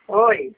Oi,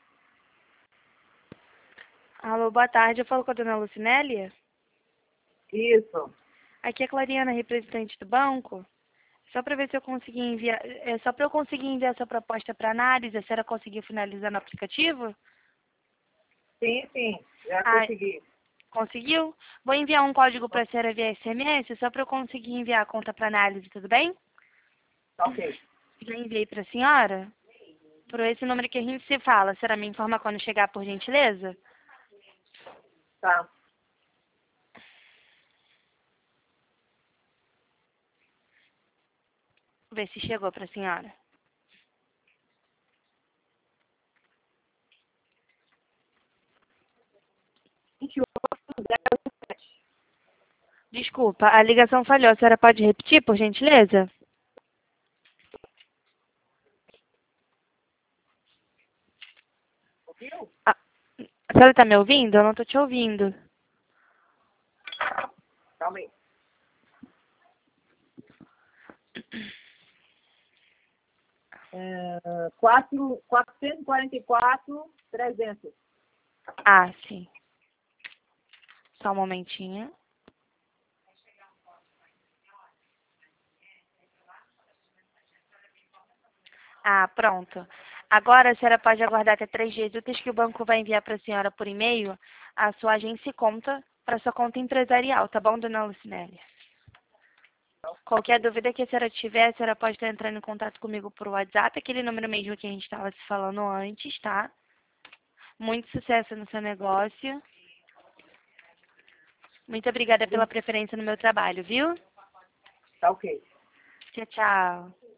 Alô, boa tarde. Eu falo com a dona Lucinélia. isso. Aqui é a Clariana, representante do banco. Só para ver se eu consegui enviar, só para eu conseguir enviar essa proposta para análise, a senhora conseguiu finalizar no aplicativo? Sim, já Ah, consegui. conseguiu? Vou enviar um código para a senhora via SMS, só para eu conseguir enviar a conta para análise, tudo bem? Tá ok. Já enviei para a senhora? Por esse número que a gente se fala. A senhora me informa quando chegar, por gentileza? Tá. Ver se chegou para a senhora. 2807. Desculpa, a ligação falhou. A senhora pode repetir, por gentileza? Ouviu? Ah, a senhora está me ouvindo? Eu não estou te ouvindo. Calma aí. 444-300. Ah, sim. Só um momentinho. Ah, pronto. Agora a senhora pode aguardar até 3 dias úteis que o banco vai enviar para a senhora por e-mail a sua agência e conta para sua conta empresarial, tá bom, dona Lucinélia? Qualquer dúvida que a senhora tiver, a senhora pode estar entrando em contato comigo por WhatsApp, aquele número mesmo que a gente estava se falando antes, tá? Muito sucesso no seu negócio. Muito obrigada pela preferência no meu trabalho, viu? Tá ok. Tchau, tchau.